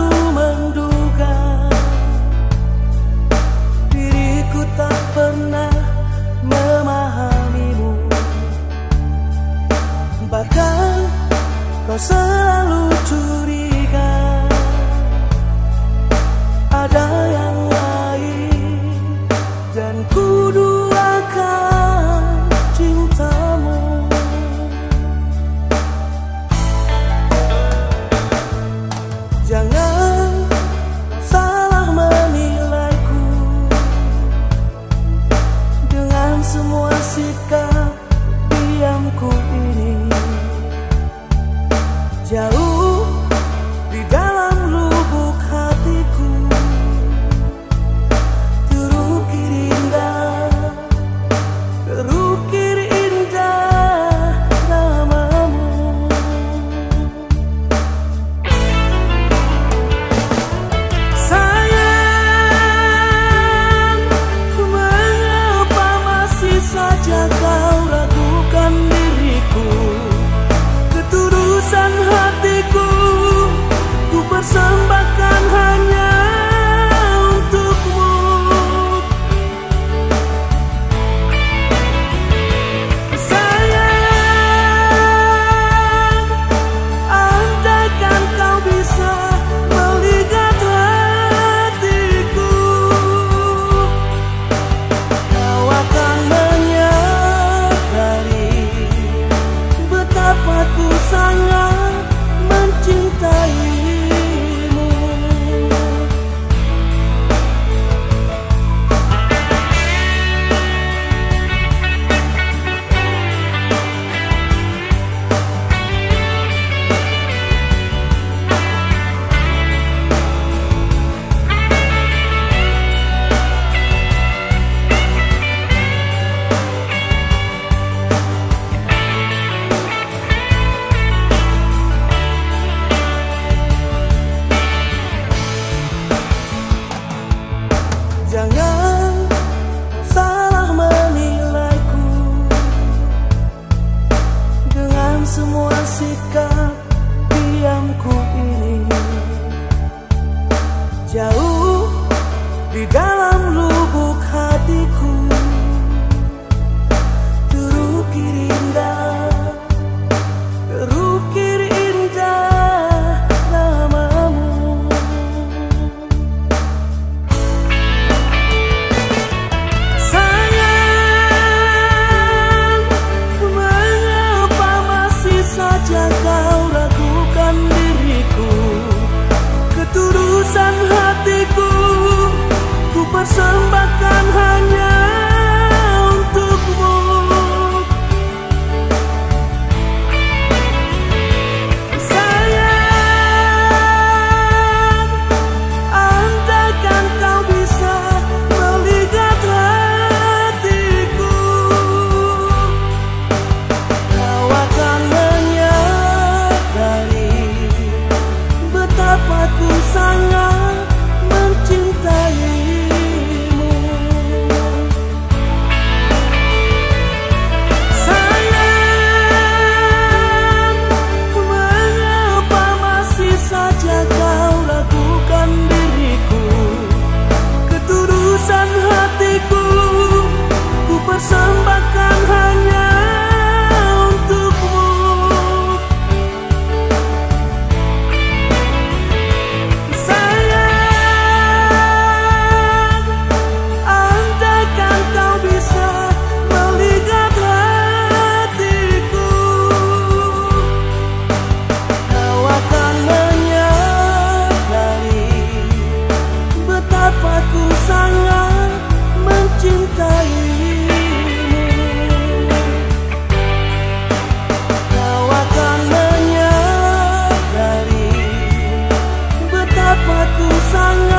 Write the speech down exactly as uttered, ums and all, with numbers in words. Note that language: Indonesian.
selalu menduga diriku tak pernah memahamimu. Bahkan kau selalu curiga ada yang lain, dan ku duakan cintamu. Jangan salah menilaiku dengan semua sikap diamku ini. Jauh di dalam lubuk hatiku terukir indah, terukir indah namamu. Sayang, mengapa masih saja kau ragukan diriku? Ketulusan hatiku ku persembahkan hanya untukmu. Sayang, andaikan kau bisa melihat hatiku, kau akan menyadari betapa ku sangat mencintaimu. Jangan salah menilaiku dengan semua sikap diamku ini. Jauh di dalam lubuk hatiku terukir indah, terukir indah namamu. Saja kau ragukan diriku, ketulusan hatiku ku persembahkan hanya untukmu. Sayang, andaikan kau bisa melihat hatiku, kau akan betapa ku sangat mencintaimu. Sayang, mengapa masih saja kau ragukan diriku? Ketulusan hatiku ku persembahkan hanya untukmu. Aku sangat mencintaimu. Kau akan menyadari betapa ku sangat